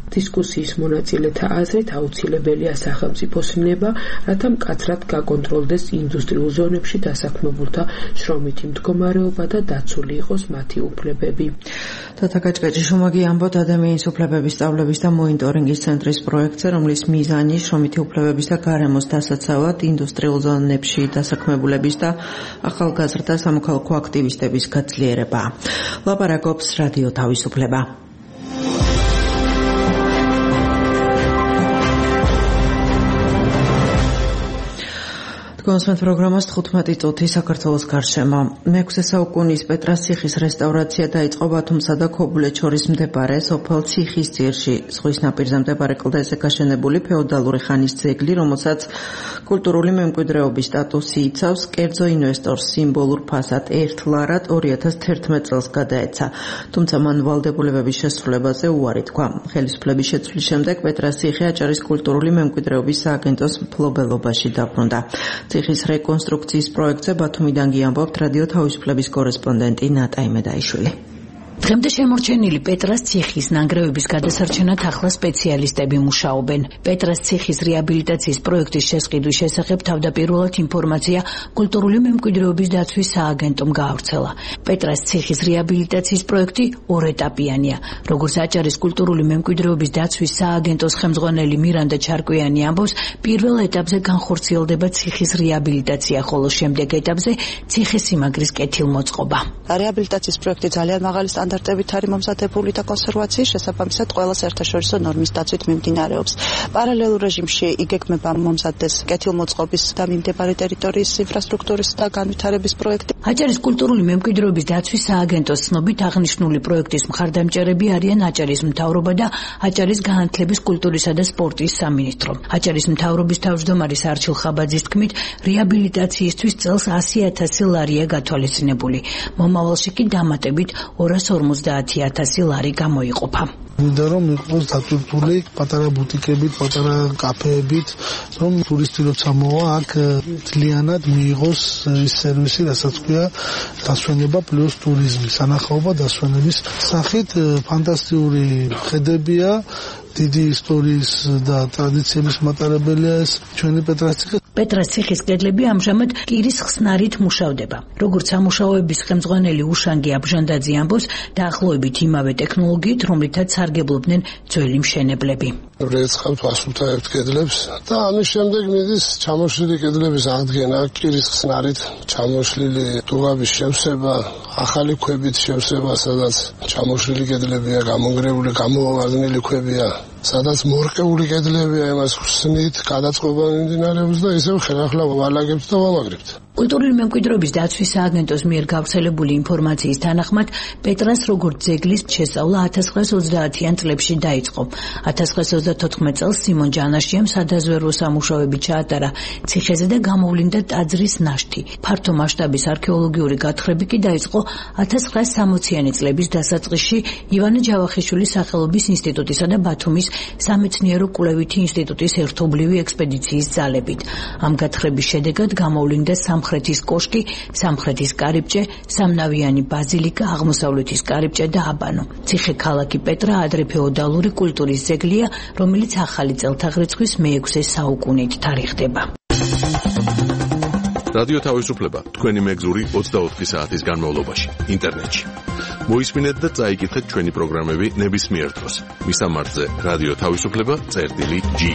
დისკუსიის მონაწილეთა აზრით აუცილებელია სახელმწიფოს ნება, რათა მკაცრად გაკონტროლდეს ინდუსტრიულ ზონებში დასაქმებულთა შრომითი მდგომარეობა და დაცული იყოს მათი უფლებები. თათა კაჭკაჭი შუმაგი ამბობთ ადამიანის უფლებების სწავლების და მონიტორინგის ცენტრის პროექტზე, რომლის მიზანი შრომითი უფლებების და გარემოს დასაცავად ინდუსტრიულ ზონებში დასაქმებულების და ახალგაზრდა სამოქალაქო აქტივისტების გაძლიერება. ლაპარაკობს რადიო თავისუფლება. კონსმეთ პროგრამას თხუთმეტი წუთი საქართველოს გარშემო. მეექვსე საუკუნის პეტრას ციხის რესტავრაცია დაიწყო ბათუმსა და ქობულეთს შორის მდებარე სოფელ ციხისძირში, ზღვის ნაპირზე მდებარე კლდეზე გაშენებული ფეოდალური ხანის ძეგლი, რომელსაც კულტურული მემკვიდრეობის სტატუსი იცავს, კერძო ინვესტორს სიმბოლურ ფასად ერთ ლარად ორი ათას თერთმეტ წელს გადაეცა, თუმცა მან ვალდებულებების შესრულებაზე უარი თქვა. ხელისუფლების შეცვლის შემდეგ პეტრას ციხე აჭარის კულტურული მემკვიდრეობის სააგენტოს მფლობელობაში დაბრუნდა. ციხის რეკონსტრუქციის პროექტზე ბათუმიდან გიამბობთ რადიო თავისუფლების კორესპონდენტი ნატა იმედაიშვილი. დღემდე შემორჩენილი პეტრას ციხის ნანგრევების გადასარჩენად ახლა სპეციალისტები მუშაობენ. პეტრას ციხის რეაბილიტაციის პროექტის შესყიდვის შესახებ თავდაპირველად ინფორმაცია კულტურული მემკვიდრეობის დაცვის სააგენტომ გაავრცელა. პეტრას ციხის რეაბილიტაციის პროექტი ორეტაპიანია. როგორც აჭარის კულტურული მემკვიდრეობის დაცვის სააგენტოს ხელმძღვანელი მირანდა ჩარკვიანი ამბობს, პირველ ეტაპზე განხორციელდება ციხის რეაბილიტაცია, ხოლო შემდეგ ეტაპზე ციხესიმაგრის კეთილმოწყობა. რეაბილიტაციის პროექტი ძალიან მაღალი სტანდარტებით არის მომზადებული და კონსერვაციის შესაბამისად ყველა საერთაშორისო ნორმის დაცვით მიმდინარეობს. პარალელურ რეჟიმში იგეგმება მომზადდეს კეთილმოწყობის და მიმდებარე ტერიტორიის ინფრასტრუქტურის და განვითარების პროექტი. აჭარის კულტურული მემკვიდრეობის დაცვის სააგენტოს ცნობით აღნიშნული პროექტის მხარდამჭერები არიან აჭარის მთავრობა და აჭარის განათლების, კულტურისა და სპორტის სამინისტრო. აჭარის მთავრობის თავმჯდომარის არჩილ ხაბაძის თქმით, რეაბილიტაციისთვის წელს ასი ათასი ლარია გათვალისწინებული. მომავალში კი დამატებით ორას ორმოცდაათი ათასი ლარი გამოიყოფა. მინდა რომ იყოს დატვირთული პატარა ბუტიკებით, პატარა კაფეებით, რომ ტურისტი როცა მოვა, აქ ძალიანად მიიღოს ის სერვისი, რასაც ქვია დასვენება პლუს ტურიზმი, სანახაობა დასვენების სახით. ფანტასტიკური ხედებია, დიდი ისტორიის და ტრადიციების მატარებელია ეს ჩვენი პეტრას ციხე. პეტრას ციხის კედლები ამჟამად კირის ხსნარით მუშავდება. როგორც სამუშაოების ხელმძღვანელი უშანგი აბჟანდაძე ამბობს, დაახლოებით იმავე ტექნოლოგიით, რომლითაც სარგებლობდნენ ძველი მშენებლები. რეცხავთ ასულთაებთ კედლებს და ამის შემდეგ მიდის ჩამოშლილი კედლების აღდგენა, კირის ხსნარით ჩამოშლილი დუღაბის შევსება, ახალი ქვებით შევსება, სადაც ჩამოშლილი კედლებია, გამონგრეული, გამოვარდნილი ქვებია, სადაც მორყეული კედლებია, იმას ხსნით, გადაწყობა მიმდინარეობს და ისევ ხელახლა ვალაგებთ და ვამაგრებთ. კულტურული მემკვიდრეობის დაცვის სააგენტოს მიერ გავრცელებული ინფორმაციის თანახმად, პეტრას როგორც ძეგლის შესწავლა ათას ცხრაას ოცდაათიან წლებში დაიწყო. ათას ცხრაას ოცდათოთხმეტ წელს სიმონ ჯანაშიამ სადაზვერვო სამუშაოები ჩაატარა ციხეზე და გამოვლინდა ტაძრის ნაშთი. ფართო მასშტაბის არქეოლოგიური გათხრები კი დაიწყო ათას ცხრაას სამოციანი წლების დასაწყისში ივანე ჯავახიშვილის სახელობის ინსტიტუტისა და ბათუმის სამეცნიერო კვლევითი ინსტიტუტის ერთობლივი ექსპედიციის ძალებით. ამ გათხრების შედეგად გამოვლინდა სამხრეთის კოშკი, სამხრეთის კარიბჭე, სამნავიანი ბაზილიკა, აღმოსავლეთის კარიბჭე და აბანო. ციხე ქალაქი პეტრა ადრე ფეოდალური კულტურის ძეგლია, რომელიც ახალი წელთაღრიცხვის მეექვსე საუკუნით თარიღდება. რადიო თავისუფლება თქვენი მეგზური ოცდაოთხი საათის განმავლობაში ინტერნეტში. მოისმინეთ და წაიკითხეთ ჩვენი პროგრამები ნებისმიერ დროს. მისამართზე რადიო თავისუფლება წერტილი ჯი.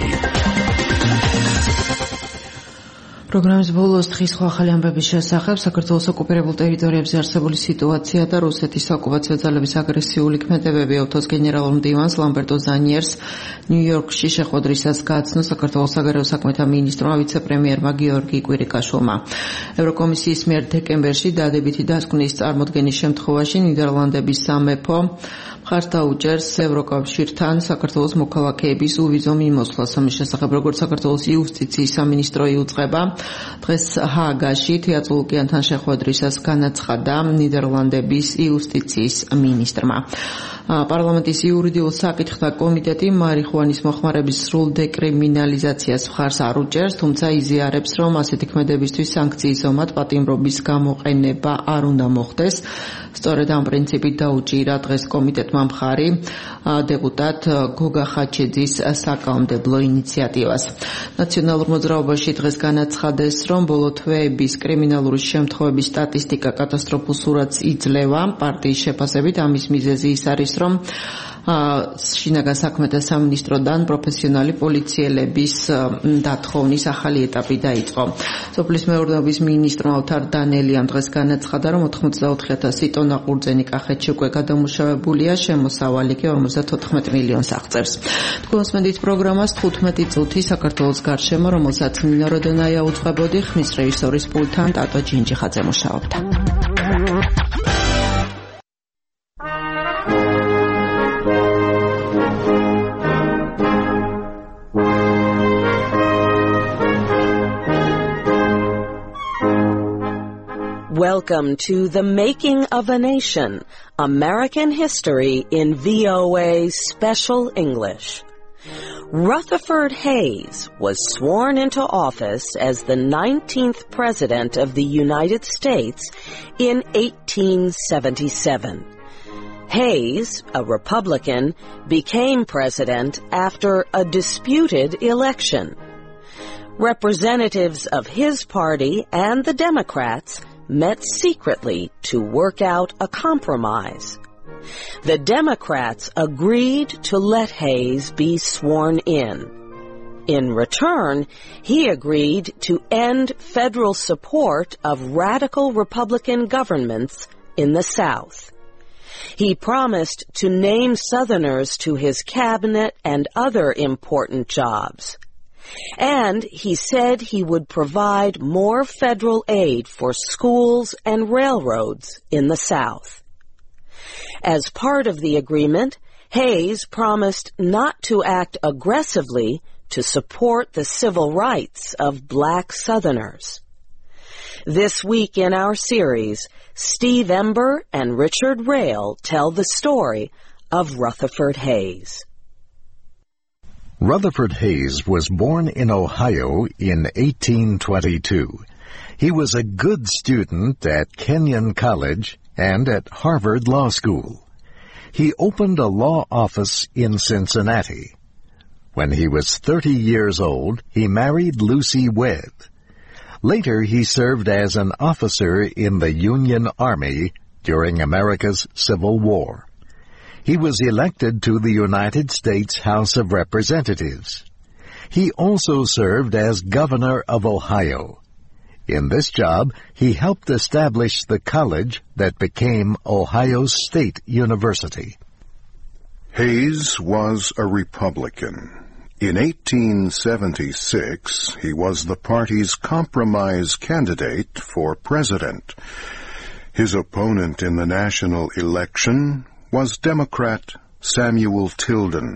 პროგრამის ბოლოს დღის სხვა ახალი ამბების შესახებ საქართველოს ოკუპირებულ ტერიტორიებზე არსებული სიტუაცია და რუსეთის საოკუპაციო ძალების აგრესიული ქმედებები ავთოს გენერალურ მდივანს ლამბერტო ზანიერს ნიუ-იორკში შეხვედრისას გააცნო საქართველოს საგარეო საქმეთა მინისტრმა ვიცე-პრემიერმა გიორგი კვირიკაშვილმა. ევროკომისიის მიერ დეკემბერში დადებითი დასკვნის წარმოდგენის შემთხვევაში ნიდერლანდების სამეფო მხარს დაუჭერს ევროკავშირთან საქართველოს მოქალაქეების უვიზო მიმოსვლას. ამის შესახებ როგორც საქართველოს იუსტიციის სამინისტრო იუწყება, დღეს ჰააგაში თეატრ ლუკიანთან შეხვედრისას განაცხადა ნიდერლანდების იუსტიციის მინისტრმა. პარლამენტის იურიდიულ საკითხთა კომიტეტი მარიხუანის მოხმარების სრულ დეკრიმინალიზაციას მხარს არ უჭერს, თუმცა იზიარებს, რომ ასეთი ქმედებისთვის სანქციის ომად პატიმრობის გამოყენება არ უნდა მოხდეს. სწორედ ამ პრინციპით დაუჭირა დღეს კომიტეტმა უთმა მხარი დეპუტატ გოგა ხაჩეძის საკანონმდებლო ინიციატივას. ნაციონალურ მოძრაობაში დღეს განაცხადეს, რომ ბოლო თვეების კრიმინალური შემთხვევების სტატისტიკა კატასტროფულ სურათს იძლევა. პარტიის შეფასებით ამის მიზეზი ის არის, რომ შინაგან საქმეთა სამინისტროდან პროფესიონალი პოლიციელების დათხოვნის ახალი ეტაპი დაიწყო. სოფლის მეურნეობის მინისტრმა ოთარ დანელიან დღეს განაცხადა, რომ ოთხმოცდაოთხი ათასი ტონა ყურძენი კახეთში უკვე გადამუშავებულია, შემოსავალი კი ორმოცდათოთხმეტ მილიონს აღწევს. თქვენს მედით პროგრამას თხუთმეტი წუთი საქართველოს გარშემო, რომელსაც ნინო როდონაია უძღვებოდი, ხმის რეჟისორის პულტთან ტატო ჯინჯიხაძე მუშაობდა. Welcome to The Making of a Nation, American History in V O A Special English. Rutherford Hayes was sworn into office as the nineteenth President of the United States in eighteen seventy-seven. Hayes, a Republican, became president after a disputed election. Representatives of his party and the Democrats met secretly to work out a compromise. The Democrats agreed to let Hayes be sworn in. In return, he agreed to end federal support of radical Republican governments in the South. He promised to name Southerners to his cabinet and other important jobs. And he said he would provide more federal aid for schools and railroads in the South. As part of the agreement, Hayes promised not to act aggressively to support the civil rights of black Southerners. This week in our series, Steve Ember and Richard Rail tell the story of Rutherford Hayes. Rutherford Hayes was born in Ohio in eighteen twenty-two. He was a good student at Kenyon College and at Harvard Law School. He opened a law office in Cincinnati. When he was thirty years old, he married Lucy Webb. Later, he served as an officer in the Union Army during America's Civil War. He was elected to the United States House of Representatives. He also served as governor of Ohio. In this job, he helped establish the college that became Ohio State University. Hayes was a Republican. In eighteen seventy-six, he was the party's compromise candidate for president. His opponent in the national election was Democrat Samuel Tilden.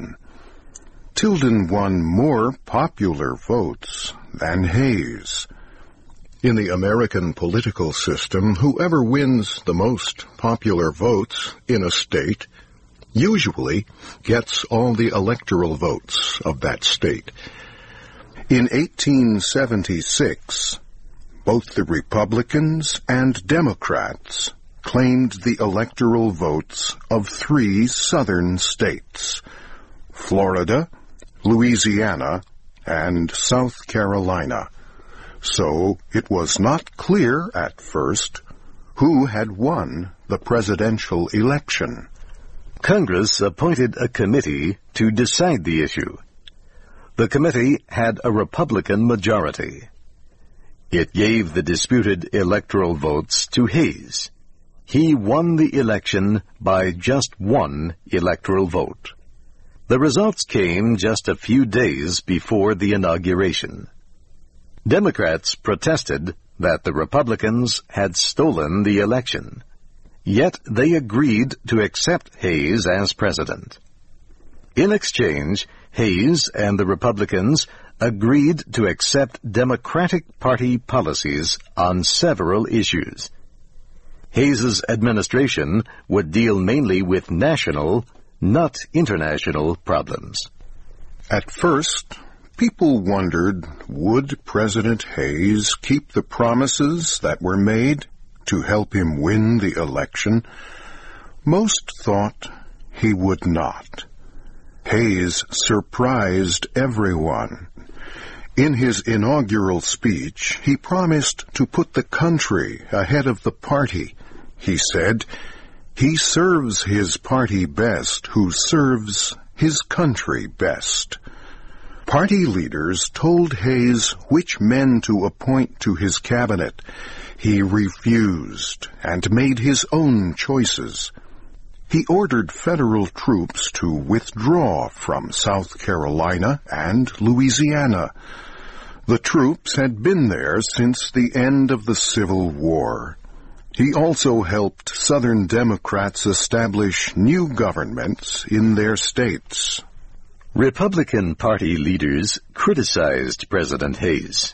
Tilden won more popular votes than Hayes. In the American political system, whoever wins the most popular votes in a state usually gets all the electoral votes of that state. In eighteen seventy-six, both the Republicans and Democrats claimed the electoral votes of three southern states, Florida, Louisiana, and South Carolina. So it was not clear at first who had won the presidential election. Congress appointed a committee to decide the issue. The committee had a Republican majority. It gave the disputed electoral votes to Hayes. He won the election by just one electoral vote. The results came just a few days before the inauguration. Democrats protested that the Republicans had stolen the election. Yet they agreed to accept Hayes as president. In exchange, Hayes and the Republicans agreed to accept Democratic Party policies on several issues. Hayes's administration would deal mainly with national, not international problems. At first, people wondered, would President Hayes keep the promises that were made to help him win the election? Most thought he would not. Hayes surprised everyone. In his inaugural speech, he promised to put the country ahead of the party. He said, "He serves his party best who serves his country best." Party leaders told Hayes which men to appoint to his cabinet. He refused and made his own choices. He ordered federal troops to withdraw from South Carolina and Louisiana. The troops had been there since the end of the Civil War. He also helped Southern Democrats establish new governments in their states. Republican Party leaders criticized President Hayes.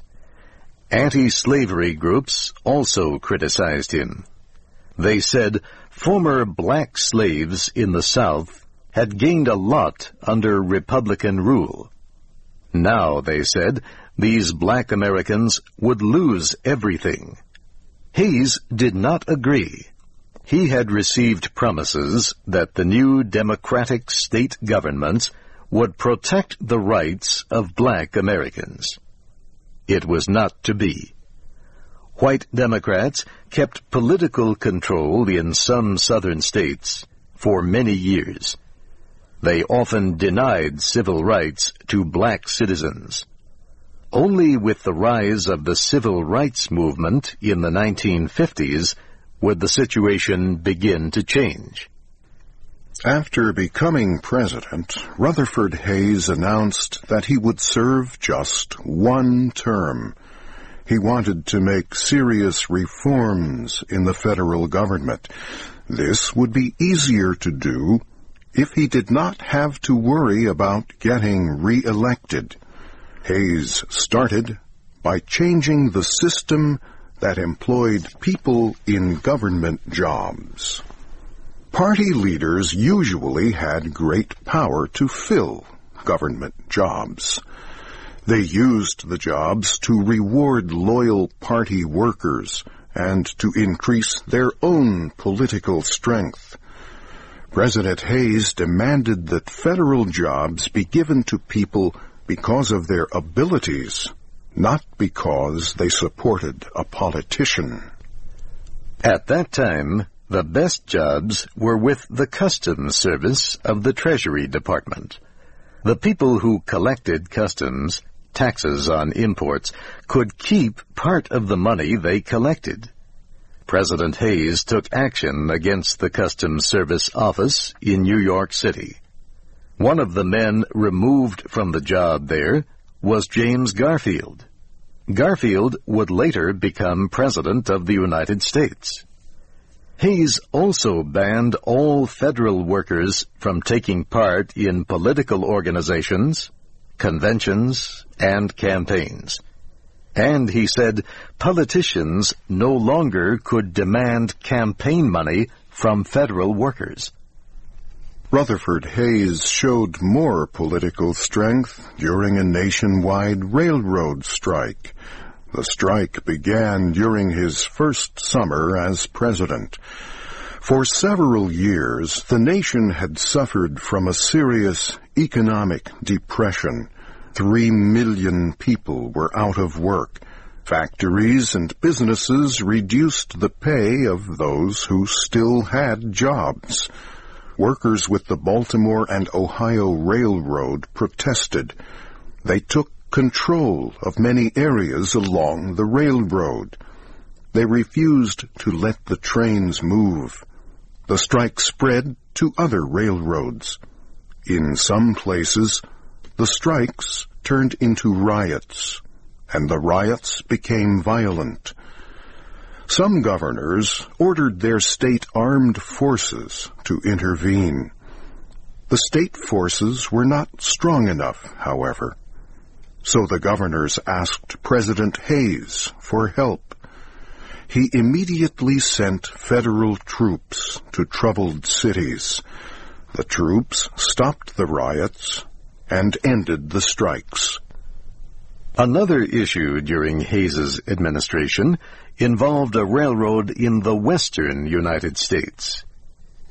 Anti-slavery groups also criticized him. They said former black slaves in the South had gained a lot under Republican rule. Now, they said, these black Americans would lose everything. Hayes did not agree. He had received promises that the new Democratic state governments would protect the rights of black Americans. It was not to be. White Democrats kept political control in some southern states for many years. They often denied civil rights to black citizens. Only with the rise of the civil rights movement in the nineteen fifties would the situation begin to change. After becoming president, Rutherford Hayes announced that he would serve just one term. He wanted to make serious reforms in the federal government. This would be easier to do if he did not have to worry about getting re-elected. Hayes started by changing the system that employed people in government jobs. Party leaders usually had great power to fill government jobs. They used the jobs to reward loyal party workers and to increase their own political strength. President Hayes demanded that federal jobs be given to people because of their abilities, not because they supported a politician. At that time, the best jobs were with the Customs Service of the Treasury Department. The people who collected customs, taxes on imports, could keep part of the money they collected. President Hayes took action against the Customs Service office in New York City. One of the men removed from the job there was James Garfield. Garfield would later become President of the United States. Hayes also banned all federal workers from taking part in political organizations, conventions, and campaigns. And he said politicians no longer could demand campaign money from federal workers. Rutherford Hayes showed more political strength during a nationwide railroad strike. The strike began during his first summer as president. For several years, the nation had suffered from a serious economic depression. Three million people were out of work. Factories and businesses reduced the pay of those who still had jobs. Workers with the Baltimore and Ohio Railroad protested. They took control of many areas along the railroad. They refused to let the trains move. The strike spread to other railroads. In some places, the strikes turned into riots, and the riots became violent. Some governors ordered their state armed forces to intervene. The state forces were not strong enough, however. So the governors asked President Hayes for help. He immediately sent federal troops to troubled cities. The troops stopped the riots and ended the strikes. Another issue during Hayes's administration involved a railroad in the western United States.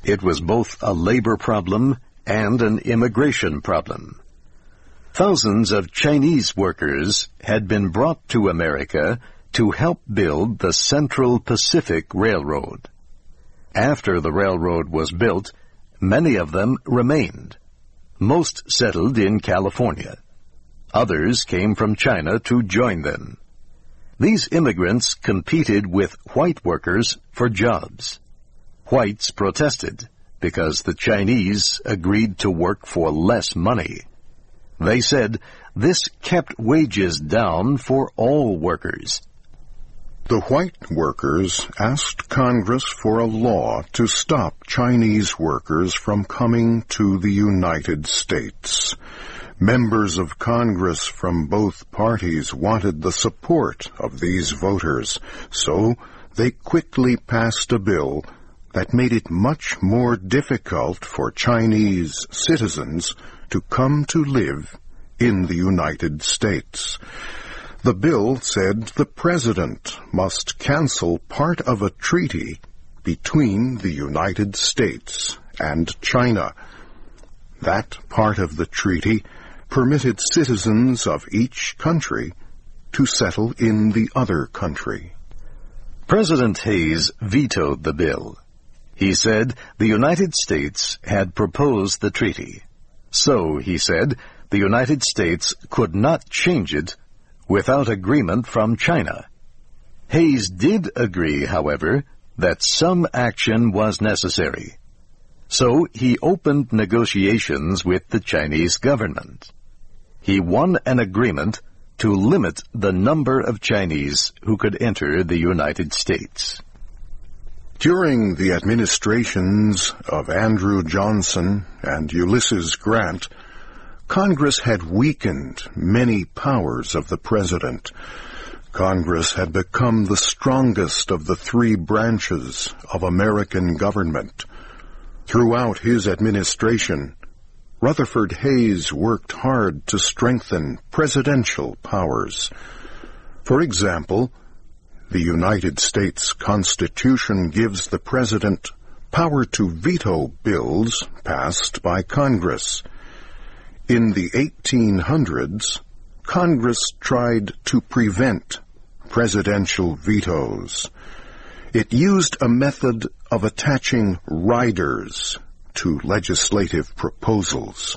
It was both a labor problem and an immigration problem. Thousands of Chinese workers had been brought to America to help build the Central Pacific Railroad. After the railroad was built, many of them remained. Most settled in California. Others came from China to join them. These immigrants competed with white workers for jobs. Whites protested because the Chinese agreed to work for less money. They said this kept wages down for all workers. The white workers asked Congress for a law to stop Chinese workers from coming to the United States. Members of Congress from both parties wanted the support of these voters, so they quickly passed a bill that made it much more difficult for Chinese citizens to come to live in the United States. The bill said the president must cancel part of a treaty between the United States and China. That part of the treaty permitted citizens of each country to settle in the other country. President Hayes vetoed the bill. He said the United States had proposed the treaty. So, he said, the United States could not change it without agreement from China. Hayes did agree, however, that some action was necessary. So he opened negotiations with the Chinese government. He won an agreement to limit the number of Chinese who could enter the United States. During the administrations of Andrew Johnson and Ulysses Grant, Congress had weakened many powers of the president. Congress had become the strongest of the three branches of American government. Throughout his administration, Rutherford Hayes worked hard to strengthen presidential powers. For example, the United States Constitution gives the president power to veto bills passed by Congress. In the eighteen hundreds, Congress tried to prevent presidential vetoes. It used a method of attaching riders to legislative proposals.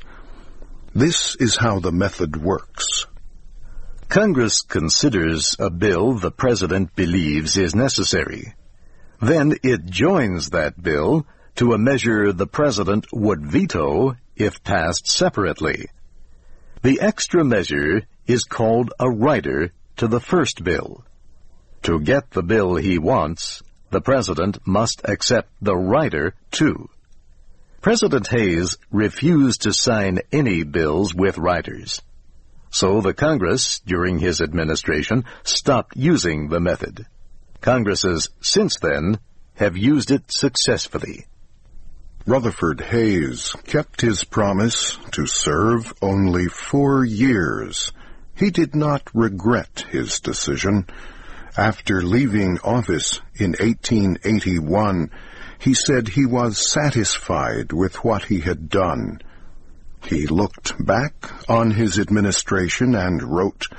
This is how the method works. Congress considers a bill the president believes is necessary. Then it joins that bill to a measure the president would veto if passed separately. The extra measure is called a rider to the first bill. To get the bill he wants, the president must accept the rider too. President Hayes refused to sign any bills with riders. So the Congress, during his administration, stopped using the method. Congresses since then have used it successfully. Rutherford Hayes kept his promise to serve only four years. He did not regret his decision. After leaving office in eighteen eighty-one, he said he was satisfied with what he had done. He looked back on his administration and wrote,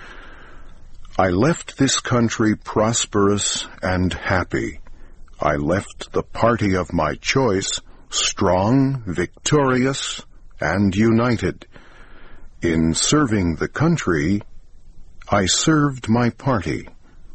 "I left this country prosperous and happy. I left the party of my choice strong, victorious, and united. In serving the country, I served my party."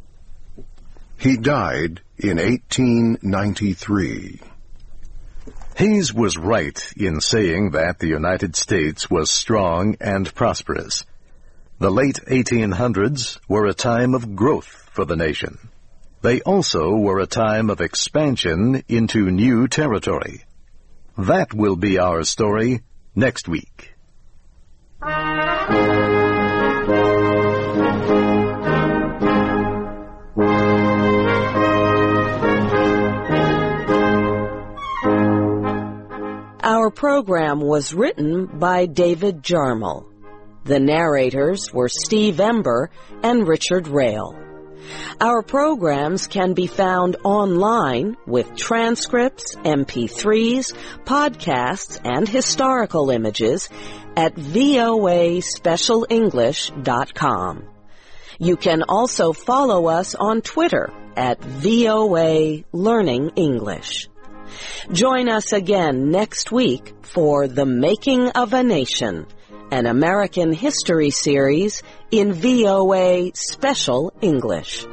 He died in eighteen ninety-three. Hayes was right in saying that the United States was strong and prosperous. The late eighteen hundreds were a time of growth for the nation. They also were a time of expansion into new territory. That will be our story next week. Our program was written by David Jarmel. The narrators were Steve Ember and Richard Rail. Our programs can be found online with transcripts, M P threes, podcasts, and historical images at V O A special english dot com. You can also follow us on Twitter at V O A Learning English. Join us again next week for The Making of a Nation, an American history series in V O A Special English.